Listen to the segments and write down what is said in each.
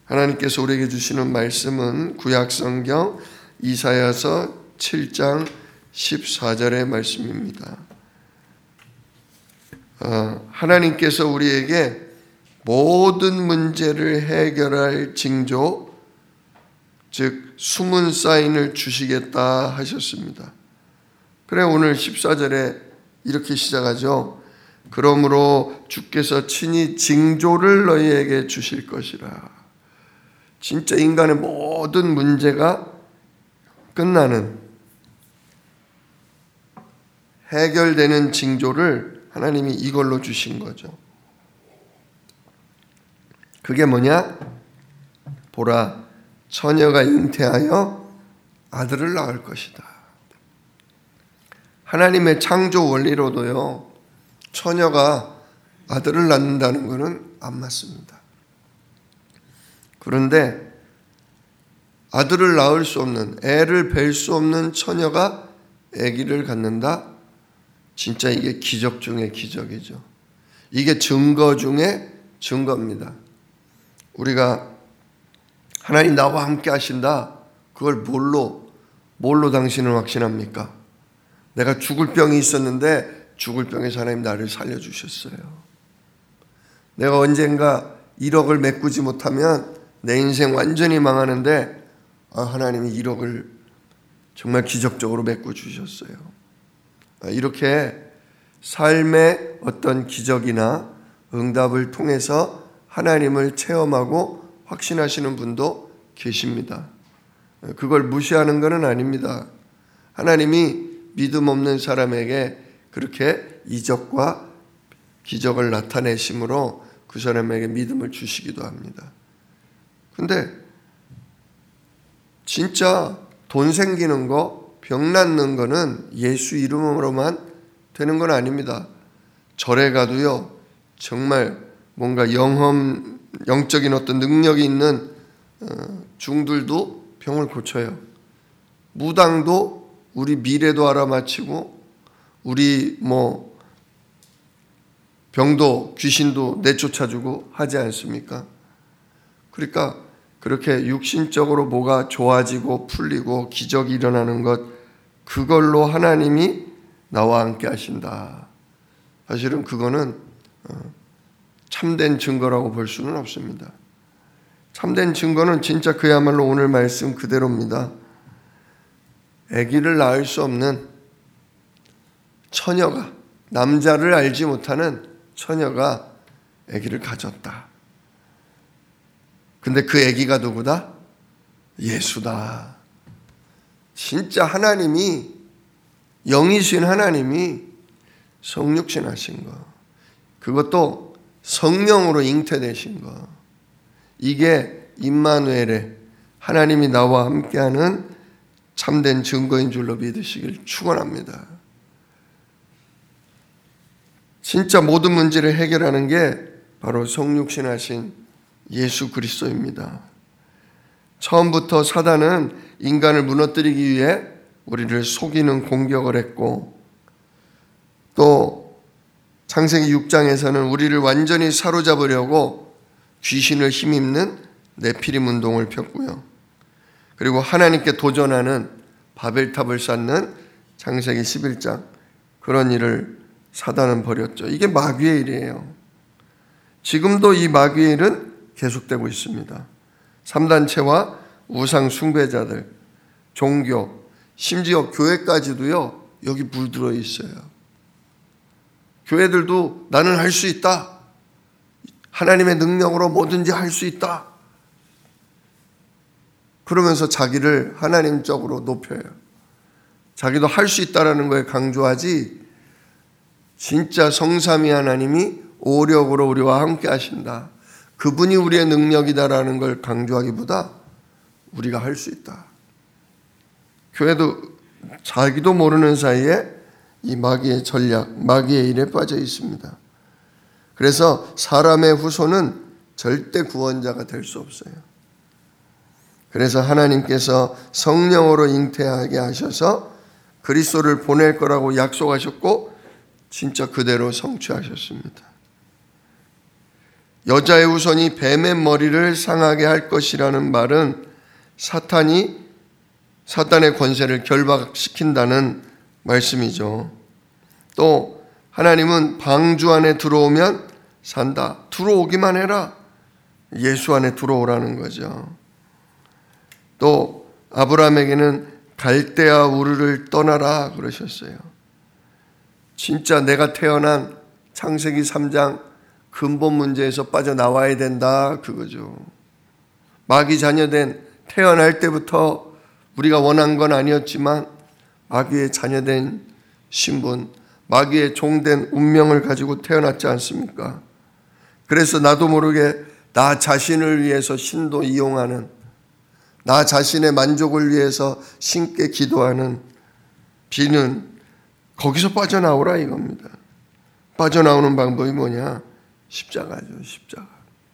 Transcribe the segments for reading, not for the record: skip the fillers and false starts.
하나님께서 우리에게 주시는 말씀은 구약성경 이사야서 7장 14절의 말씀입니다. 하나님께서 우리에게 모든 문제를 해결할 징조, 즉 숨은 사인을 주시겠다 하셨습니다. 그래 오늘 14절에 이렇게 시작하죠. 그러므로 주께서 친히 징조를 너희에게 주실 것이라. 진짜 인간의 모든 문제가 끝나는, 해결되는 징조를 하나님이 이걸로 주신 거죠. 그게 뭐냐? 보라, 처녀가 잉태하여 아들을 낳을 것이다. 하나님의 창조 원리로도요, 처녀가 아들을 낳는다는 것은 안 맞습니다. 그런데 아들을 낳을 수 없는, 애를 뵐 수 없는 처녀가 아기를 갖는다? 진짜 이게 기적 중의 기적이죠. 이게 증거 중의 증거입니다. 우리가 하나님 나와 함께 하신다, 그걸 뭘로 당신은 확신합니까? 내가 죽을 병이 있었는데 죽을 병에서 하나님 나를 살려주셨어요. 내가 언젠가 1억을 메꾸지 못하면 내 인생 완전히 망하는데 하나님이 1억을 정말 기적적으로 메꿔주셨어요. 이렇게 삶의 어떤 기적이나 응답을 통해서 하나님을 체험하고 확신하시는 분도 계십니다. 그걸 무시하는 것은 아닙니다. 하나님이 믿음 없는 사람에게 그렇게 이적과 기적을 나타내심으로 그 사람에게 믿음을 주시기도 합니다. 근데 진짜 돈 생기는 거, 병 낫는 거는 예수 이름으로만 되는 건 아닙니다. 절에 가도요, 정말 뭔가 영적인 어떤 능력이 있는 중들도 병을 고쳐요. 무당도 우리 미래도 알아맞히고 우리 병도 귀신도 내쫓아주고 하지 않습니까? 그러니까 그렇게 육신적으로 뭐가 좋아지고 풀리고 기적이 일어나는 것, 그걸로 하나님이 나와 함께 하신다. 사실은 그거는 참된 증거라고 볼 수는 없습니다. 참된 증거는 진짜 그야말로 오늘 말씀 그대로입니다. 아기를 낳을 수 없는 처녀가, 남자를 알지 못하는 처녀가 아기를 가졌다. 근데 그 아기가 누구다? 예수다. 진짜 하나님이, 영이신 하나님이 성육신 하신 거, 그것도 성령으로 잉태되신 거, 이게 임마누엘의 하나님이 나와 함께하는 참된 증거인 줄로 믿으시길 축원합니다. 진짜 모든 문제를 해결하는 게 바로 성육신하신 예수 그리스도입니다. 처음부터 사단은 인간을 무너뜨리기 위해 우리를 속이는 공격을 했고, 또 창세기 6장에서는 우리를 완전히 사로잡으려고 귀신을 힘입는 네피림 운동을 폈고요. 그리고 하나님께 도전하는 바벨탑을 쌓는 창세기 11장, 그런 일을 사단은 벌였죠. 이게 마귀의 일이에요. 지금도 이 마귀의 일은 계속되고 있습니다. 3단체와 우상 숭배자들, 종교, 심지어 교회까지도요, 여기 물들어 있어요. 교회들도 나는 할 수 있다, 하나님의 능력으로 뭐든지 할 수 있다, 그러면서 자기를 하나님적으로 높여요. 자기도 할 수 있다라는 거에 강조하지, 진짜 성삼위 하나님이 오력으로 우리와 함께 하신다, 그분이 우리의 능력이다라는 걸 강조하기보다 우리가 할 수 있다. 교회도 자기도 모르는 사이에 이 마귀의 전략, 마귀의 일에 빠져 있습니다. 그래서 사람의 후손은 절대 구원자가 될 수 없어요. 그래서 하나님께서 성령으로 잉태하게 하셔서 그리스도를 보낼 거라고 약속하셨고 진짜 그대로 성취하셨습니다. 여자의 후손이 뱀의 머리를 상하게 할 것이라는 말은 사탄의 권세를 결박시킨다는 말씀이죠. 또 하나님은 방주 안에 들어오면 산다. 들어오기만 해라. 예수 안에 들어오라는 거죠. 또 아브라함에게는 갈대아 우르를 떠나라 그러셨어요. 진짜 내가 태어난 창세기 3장 근본 문제에서 빠져나와야 된다 그거죠. 마귀 자녀된 태어날 때부터 우리가 원한 건 아니었지만 마귀의 자녀된 신분, 마귀의 종된 운명을 가지고 태어났지 않습니까? 그래서 나도 모르게 나 자신을 위해서 신도 이용하는, 나 자신의 만족을 위해서 신께 기도하는 비는 거기서 빠져나오라 이겁니다. 빠져나오는 방법이 뭐냐? 십자가죠, 십자가.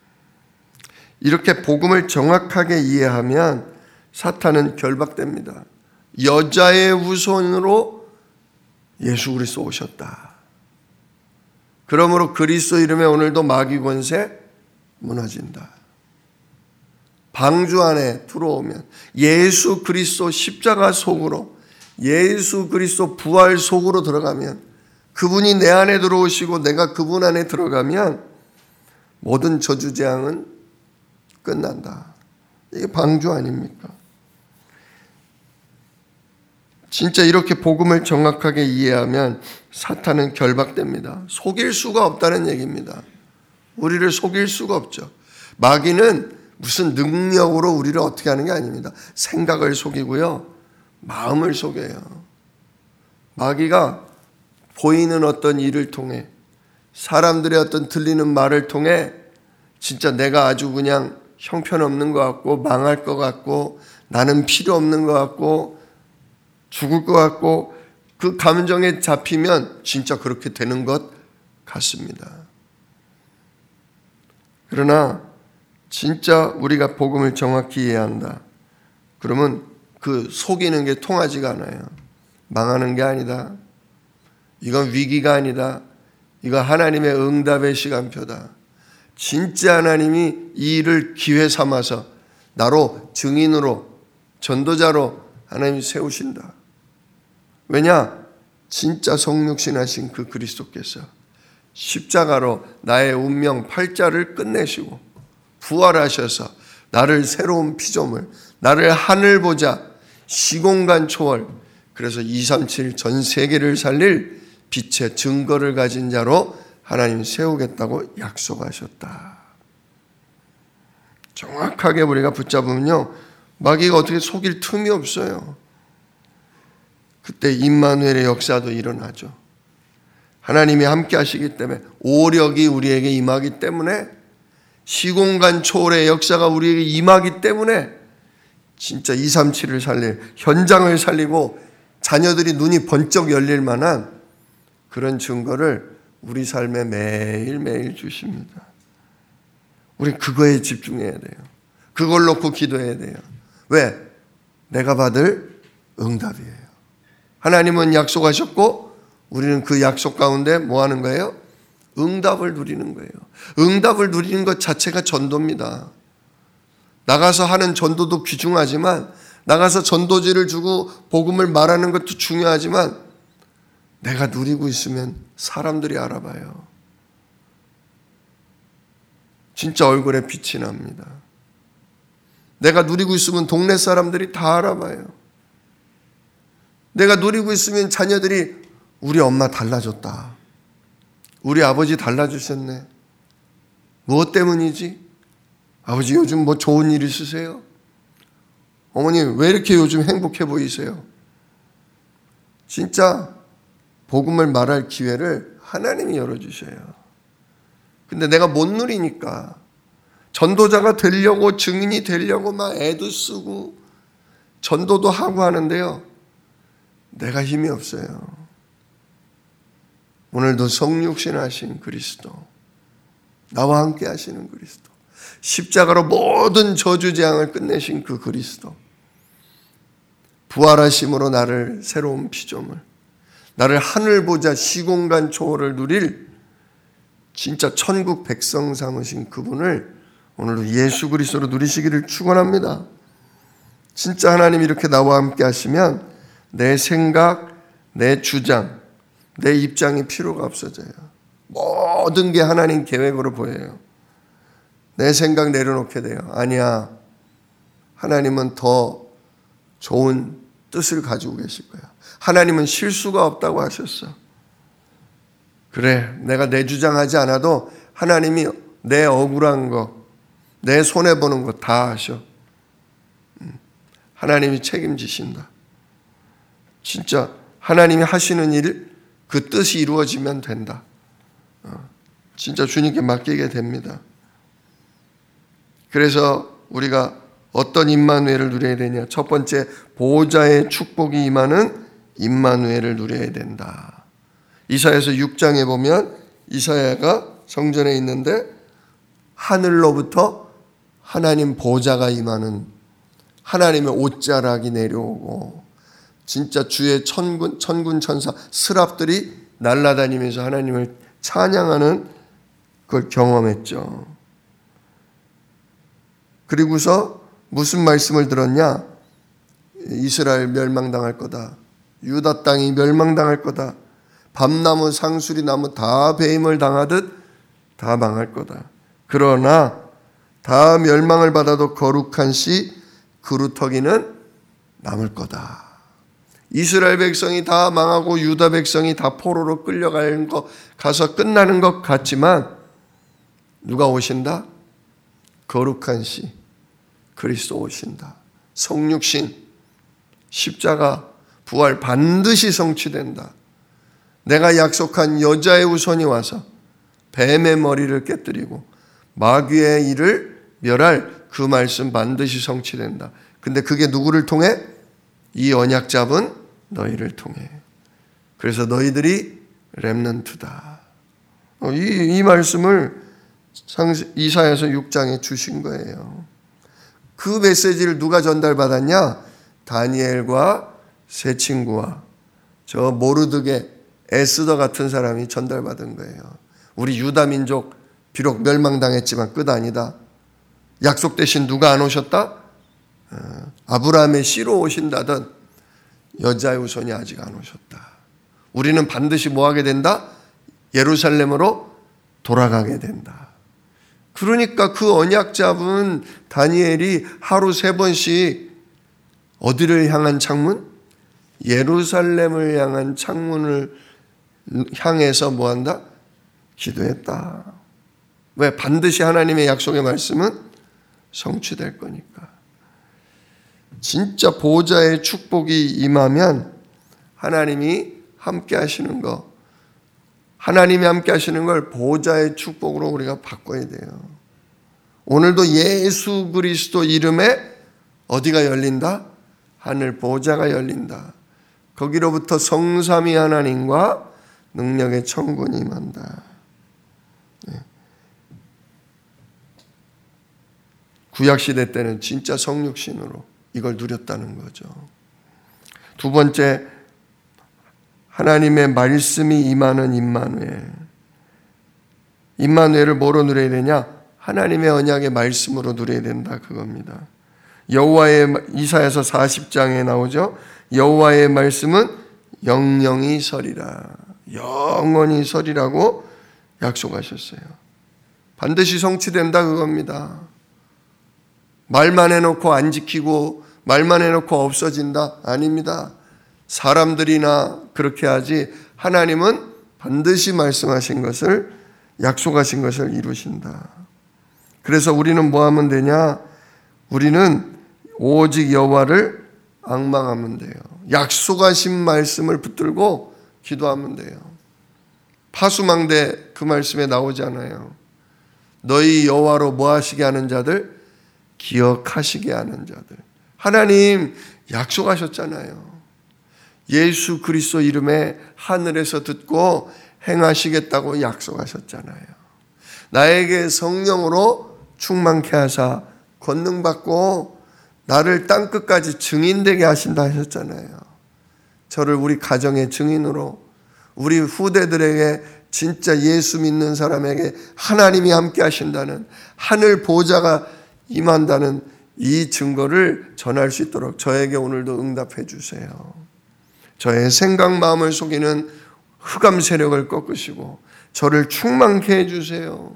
이렇게 복음을 정확하게 이해하면 사탄은 결박됩니다. 여자의 후손으로 예수 그리스도 오셨다. 그러므로 그리스도 이름에 오늘도 마귀 권세 무너진다. 방주 안에 들어오면 예수 그리스도 십자가 속으로, 예수 그리스도 부활 속으로 들어가면, 그분이 내 안에 들어오시고 내가 그분 안에 들어가면 모든 저주재앙은 끝난다. 이게 방주 아닙니까? 진짜 이렇게 복음을 정확하게 이해하면 사탄은 결박됩니다. 속일 수가 없다는 얘기입니다. 우리를 속일 수가 없죠. 마귀는 무슨 능력으로 우리를 어떻게 하는 게 아닙니다. 생각을 속이고요, 마음을 속여요. 마귀가 보이는 어떤 일을 통해, 사람들의 어떤 들리는 말을 통해 진짜 내가 아주 그냥 형편없는 것 같고 망할 것 같고 나는 필요 없는 것 같고 죽을 것 같고 그 감정에 잡히면 진짜 그렇게 되는 것 같습니다. 그러나 진짜 우리가 복음을 정확히 이해한다. 그러면 그 속이는 게 통하지가 않아요. 망하는 게 아니다. 이건 위기가 아니다. 이건 하나님의 응답의 시간표다. 진짜 하나님이 이 일을 기회 삼아서 나로 증인으로, 전도자로 하나님이 세우신다. 왜냐? 진짜 성육신하신 그 그리스도께서 십자가로 나의 운명 팔자를 끝내시고 부활하셔서 나를 새로운 피조물, 나를 하늘 보자, 시공간 초월, 그래서 237 전 세계를 살릴 빛의 증거를 가진 자로 하나님 세우겠다고 약속하셨다. 정확하게 우리가 붙잡으면요, 마귀가 어떻게 속일 틈이 없어요. 그때 임마누엘의 역사도 일어나죠. 하나님이 함께 하시기 때문에, 오력이 우리에게 임하기 때문에, 시공간 초월의 역사가 우리에게 임하기 때문에 진짜 237을 살릴, 현장을 살리고 자녀들이 눈이 번쩍 열릴 만한 그런 증거를 우리 삶에 매일매일 주십니다. 우리 그거에 집중해야 돼요. 그걸 놓고 기도해야 돼요. 왜? 내가 받을 응답이에요. 하나님은 약속하셨고 우리는 그 약속 가운데 뭐 하는 거예요? 응답을 누리는 거예요. 응답을 누리는 것 자체가 전도입니다. 나가서 하는 전도도 귀중하지만, 나가서 전도지를 주고 복음을 말하는 것도 중요하지만, 내가 누리고 있으면 사람들이 알아봐요. 진짜 얼굴에 빛이 납니다. 내가 누리고 있으면 동네 사람들이 다 알아봐요. 내가 누리고 있으면 자녀들이 우리 엄마 달라졌다. 우리 아버지 달라지셨네. 무엇 때문이지? 아버지 요즘 뭐 좋은 일 있으세요? 어머니 왜 이렇게 요즘 행복해 보이세요? 진짜 복음을 말할 기회를 하나님이 열어주셔요. 근데 내가 못 누리니까 전도자가 되려고, 증인이 되려고 막 애도 쓰고 전도도 하고 하는데요, 내가 힘이 없어요. 오늘도 성육신하신 그리스도, 나와 함께 하시는 그리스도, 십자가로 모든 저주재앙을 끝내신 그 그리스도, 부활하심으로 나를 새로운 피조물, 나를 하늘 보자 시공간 초월을 누릴 진짜 천국 백성 삼으신 그분을 오늘도 예수 그리스도로 누리시기를 축원합니다. 진짜 하나님이 이렇게 나와 함께 하시면 내 생각, 내 주장, 내 입장이 필요가 없어져요. 모든 게 하나님 계획으로 보여요. 내 생각 내려놓게 돼요. 아니야. 하나님은 더 좋은 뜻을 가지고 계실 거야. 하나님은 실수가 없다고 하셨어. 그래, 내가 내 주장하지 않아도 하나님이 내 억울한 거, 내 손해보는 거 다 하셔. 하나님이 책임지신다. 진짜 하나님이 하시는 일, 그 뜻이 이루어지면 된다. 진짜 주님께 맡기게 됩니다. 그래서 우리가 어떤 임마누엘을 누려야 되냐? 첫 번째, 보호자의 축복이 임하는 임마누엘을 누려야 된다. 이사야서 6장에 보면 이사야가 성전에 있는데 하늘로부터 하나님 보호자가 임하는 하나님의 옷자락이 내려오고 진짜 주의 천군 천사 스랍들이 날아다니면서 하나님을 찬양하는 그걸 경험했죠. 그리고서 무슨 말씀을 들었냐? 이스라엘 멸망당할 거다. 유다 땅이 멸망당할 거다. 밤나무 상수리 나무 다 배임을 당하듯 다 망할 거다. 그러나 다 멸망을 받아도 거룩한 씨 그루터기는 남을 거다. 이스라엘 백성이 다 망하고 유다 백성이 다 포로로 끌려가는 것 가서 끝나는 것 같지만 누가 오신다? 거룩한 씨 그리스도 오신다. 성육신 십자가 부활 반드시 성취된다. 내가 약속한 여자의 후손이 와서 뱀의 머리를 깨뜨리고 마귀의 일을 멸할 그 말씀 반드시 성취된다. 근데 그게 누구를 통해? 이 언약 잡은 너희를 통해. 그래서 너희들이 렘넌트다. 이 말씀을 이사야서 6장에 주신 거예요. 그 메시지를 누가 전달받았냐? 다니엘과 세 친구와 저 모르드게 에스더 같은 사람이 전달받은 거예요. 우리 유다 민족 비록 멸망당했지만 끝 아니다. 약속 대신 누가 안 오셨다? 아브라함의 씨로 오신다던 여자의 후손이 아직 안 오셨다. 우리는 반드시 뭐 하게 된다? 예루살렘으로 돌아가게 된다. 그러니까 그 언약 잡은 다니엘이 하루 3번씩 어디를 향한 창문? 예루살렘을 향한 창문을 향해서 뭐 한다? 기도했다. 왜? 반드시 하나님의 약속의 말씀은 성취될 거니까. 진짜 보호자의 축복이 임하면 하나님이 함께 하시는 거, 하나님이 함께 하시는 걸 보호자의 축복으로 우리가 바꿔야 돼요. 오늘도 예수 그리스도 이름에 어디가 열린다? 하늘 보호자가 열린다. 거기로부터 성삼위 하나님과 능력의 천군이 임한다. 구약시대 때는 진짜 성육신으로 이걸 누렸다는 거죠. 두 번째, 하나님의 말씀이 임하는 임마누엘. 임마누엘을 뭐로 누려야 되냐? 하나님의 언약의 말씀으로 누려야 된다 그겁니다. 여호와의 이사야서 40장에 나오죠. 여호와의 말씀은 영영이 서리라. 영원히 서리라고 약속하셨어요. 반드시 성취된다 그겁니다. 말만 해놓고 안 지키고 말만 해놓고 없어진다? 아닙니다. 사람들이나 그렇게 하지 하나님은 반드시 말씀하신 것을 약속하신 것을 이루신다. 그래서 우리는 뭐 하면 되냐? 우리는 오직 여호와를 앙망하면 돼요. 약속하신 말씀을 붙들고 기도하면 돼요. 파수망대 그 말씀에 나오잖아요. 너희 여호와로 뭐 하시게 하는 자들? 기억하시게 하는 자들. 하나님 약속하셨잖아요. 예수 그리스도 이름에 하늘에서 듣고 행하시겠다고 약속하셨잖아요. 나에게 성령으로 충만케 하사 권능받고 나를 땅끝까지 증인되게 하신다 하셨잖아요. 저를 우리 가정의 증인으로 우리 후대들에게 진짜 예수 믿는 사람에게 하나님이 함께 하신다는, 하늘 보좌가 임한다는 이 증거를 전할 수 있도록 저에게 오늘도 응답해 주세요. 저의 생각 마음을 속이는 흑암 세력을 꺾으시고 저를 충만케 해 주세요.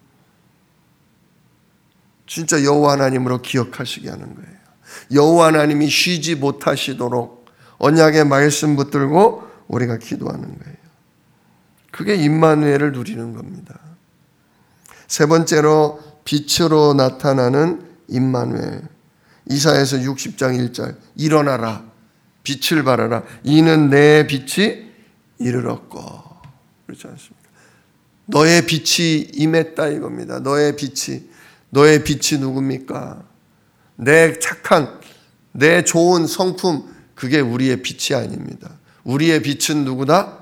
진짜 여호와 하나님으로 기억하시게 하는 거예요. 여호와 하나님이 쉬지 못하시도록 언약의 말씀 붙들고 우리가 기도하는 거예요. 그게 임마누엘을 누리는 겁니다. 세 번째로 빛으로 나타나는 임마누엘. 이사야서 60장 1절 일어나라 빛을 발하라 이는 내 빛이 이르렀고 그렇지 않습니까? 너의 빛이 임했다 이겁니다. 너의 빛이 누굽니까? 내 착한 내 좋은 성품 그게 우리의 빛이 아닙니다. 우리의 빛은 누구다?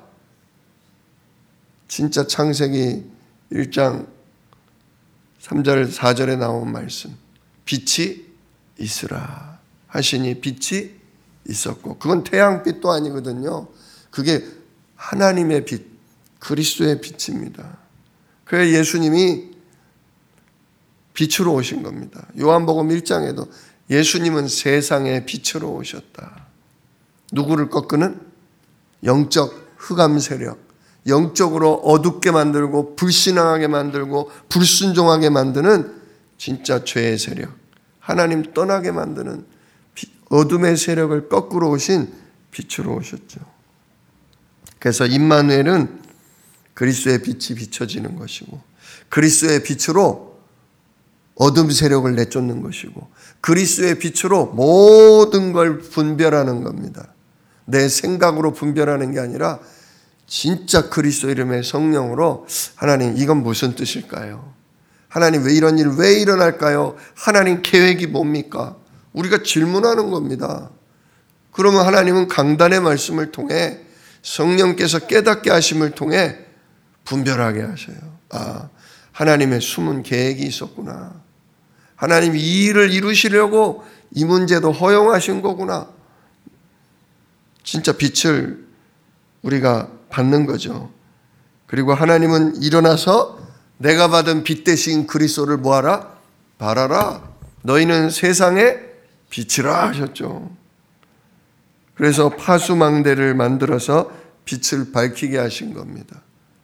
진짜 창세기 1장 3절 4절에 나온 말씀 빛이 있으라 하시니 빛이 있었고 그건 태양빛도 아니거든요. 그게 하나님의 빛 그리스도의 빛입니다. 그래서 예수님이 빛으로 오신 겁니다. 요한복음 1장에도 예수님은 세상의 빛으로 오셨다. 누구를 꺾는? 영적 흑암 세력, 영적으로 어둡게 만들고 불신앙하게 만들고 불순종하게 만드는 진짜 죄의 세력, 하나님 떠나게 만드는 어둠의 세력을 거꾸로 오신 빛으로 오셨죠. 그래서 임마누엘은 그리스도의 빛이 비춰지는 것이고 그리스도의 빛으로 어둠 세력을 내쫓는 것이고 그리스도의 빛으로 모든 걸 분별하는 겁니다. 내 생각으로 분별하는 게 아니라 진짜 그리스도 이름의 성령으로 하나님 이건 무슨 뜻일까요? 하나님 왜 이런 일 왜 일어날까요? 하나님 계획이 뭡니까? 우리가 질문하는 겁니다. 그러면 하나님은 강단의 말씀을 통해 성령께서 깨닫게 하심을 통해 분별하게 하셔요. 아, 하나님의 숨은 계획이 있었구나. 하나님이 이 일을 이루시려고 이 문제도 허용하신 거구나. 진짜 빛을 우리가 받는 거죠. 그리고 하나님은 일어나서 내가 받은 빛 대신 그리스도를 뭐하라? 발하라. 너희는 세상의 빛이라 하셨죠. 그래서 파수망대를 만들어서 빛을 밝히게 하신 겁니다.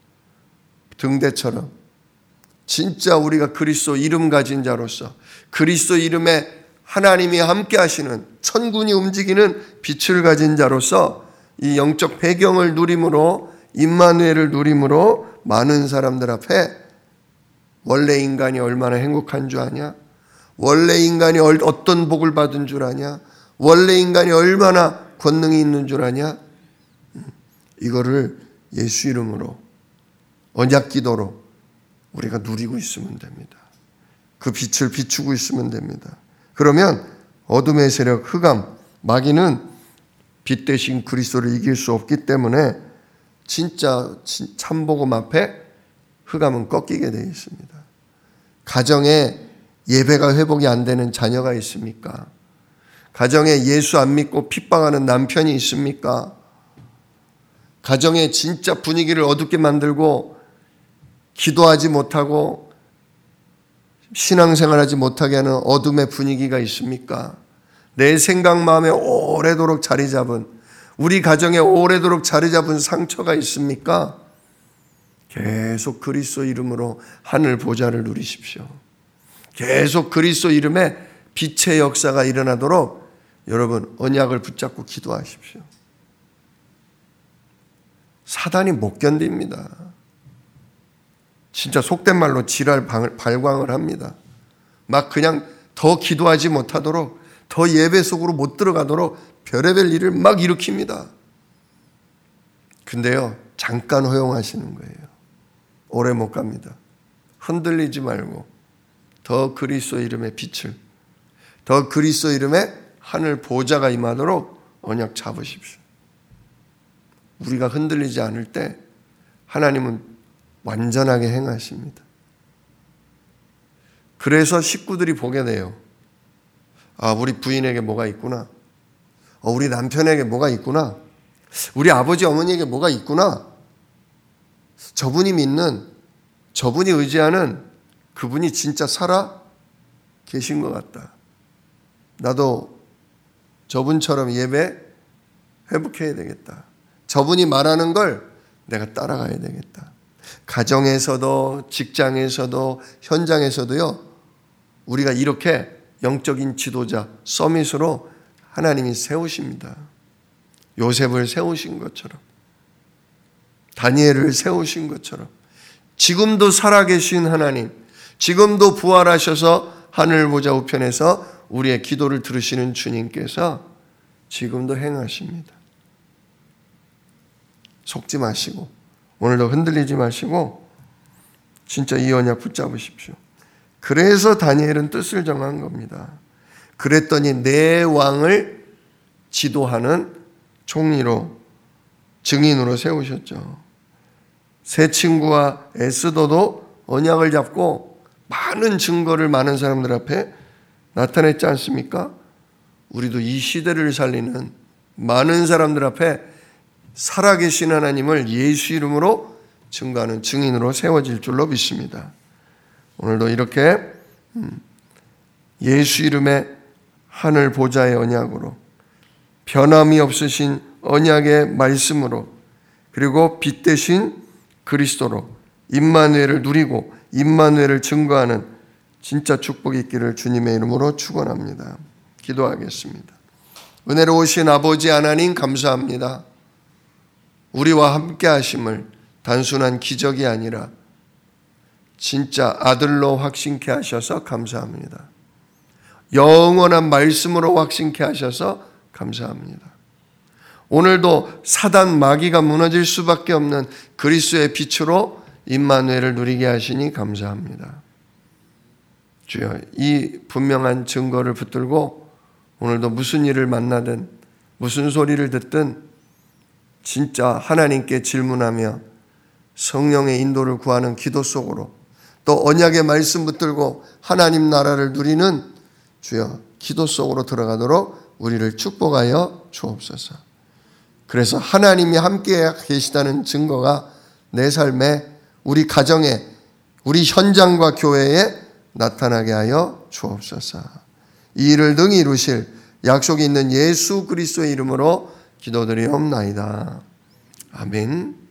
등대처럼 진짜 우리가 그리스도 이름 가진 자로서 그리스도 이름에 하나님이 함께 하시는 천군이 움직이는 빛을 가진 자로서 이 영적 배경을 누림으로 임마누엘을 누림으로 많은 사람들 앞에 원래 인간이 얼마나 행복한 줄 아냐? 원래 인간이 어떤 복을 받은 줄 아냐? 원래 인간이 얼마나 권능이 있는 줄 아냐? 이거를 예수 이름으로 언약 기도로 우리가 누리고 있으면 됩니다. 그 빛을 비추고 있으면 됩니다. 그러면 어둠의 세력 흑암 마귀는 빛 대신 그리스도를 이길 수 없기 때문에 진짜 참복음 앞에 흑암은 꺾이게 되어 있습니다. 가정에 예배가 회복이 안 되는 자녀가 있습니까? 가정에 예수 안 믿고 핍박하는 남편이 있습니까? 가정에 진짜 분위기를 어둡게 만들고 기도하지 못하고 신앙생활하지 못하게 하는 어둠의 분위기가 있습니까? 내 생각 마음에 오래도록 자리 잡은 우리 가정에 오래도록 자리 잡은 상처가 있습니까? 계속 그리스도 이름으로 하늘 보좌를 누리십시오. 계속 그리스도 이름에 빛의 역사가 일어나도록 여러분 언약을 붙잡고 기도하십시오. 사단이 못 견딥니다. 진짜 속된 말로 지랄 발광을 합니다. 막 그냥 더 기도하지 못하도록 더 예배 속으로 못 들어가도록 별의별 일을 막 일으킵니다. 근데요 잠깐 허용하시는 거예요. 오래 못 갑니다. 흔들리지 말고 더 그리스도 이름의 빛을 더 그리스도 이름의 하늘 보좌가 임하도록 언약 잡으십시오. 우리가 흔들리지 않을 때 하나님은 완전하게 행하십니다. 그래서 식구들이 보게 돼요. 아, 우리 부인에게 뭐가 있구나. 우리 남편에게 뭐가 있구나. 우리 아버지 어머니에게 뭐가 있구나. 저분이 믿는, 저분이 의지하는 그분이 진짜 살아 계신 것 같다. 나도 저분처럼 예배 회복해야 되겠다. 저분이 말하는 걸 내가 따라가야 되겠다. 가정에서도 직장에서도 현장에서도요. 우리가 이렇게 영적인 지도자 서밋으로 하나님이 세우십니다. 요셉을 세우신 것처럼, 다니엘을 세우신 것처럼, 지금도 살아계신 하나님, 지금도 부활하셔서 하늘 보좌 우편에서 우리의 기도를 들으시는 주님께서 지금도 행하십니다. 속지 마시고, 오늘도 흔들리지 마시고 진짜 이 언약 붙잡으십시오. 그래서 다니엘은 뜻을 정한 겁니다. 그랬더니 내 왕을 지도하는 총리로, 증인으로 세우셨죠. 세 친구와 에스더도 언약을 잡고 많은 증거를 많은 사람들 앞에 나타냈지 않습니까? 우리도 이 시대를 살리는 많은 사람들 앞에 살아계신 하나님을 예수 이름으로 증거하는 증인으로 세워질 줄로 믿습니다. 오늘도 이렇게 예수 이름의 하늘 보좌의 언약으로, 변함이 없으신 언약의 말씀으로, 그리고 빛 대신 그리스도로 임마누엘을 누리고 임마누엘을 증거하는 진짜 축복이 있기를 주님의 이름으로 축원합니다. 기도하겠습니다. 은혜로우신 아버지 하나님 감사합니다. 우리와 함께 하심을 단순한 기적이 아니라 진짜 아들로 확신케 하셔서 감사합니다. 영원한 말씀으로 확신케 하셔서 감사합니다. 오늘도 사단 마귀가 무너질 수밖에 없는 그리스도의 빛으로 임마누엘을 누리게 하시니 감사합니다. 주여, 이 분명한 증거를 붙들고 오늘도 무슨 일을 만나든 무슨 소리를 듣든 진짜 하나님께 질문하며 성령의 인도를 구하는 기도 속으로, 또 언약의 말씀 붙들고 하나님 나라를 누리는 주여 기도 속으로 들어가도록 우리를 축복하여 주옵소서. 그래서 하나님이 함께 계시다는 증거가 내 삶에, 우리 가정에, 우리 현장과 교회에 나타나게 하여 주옵소서. 이 일을 능히 이루실 약속이 있는 예수 그리스도의 이름으로 기도드리옵나이다. 아멘.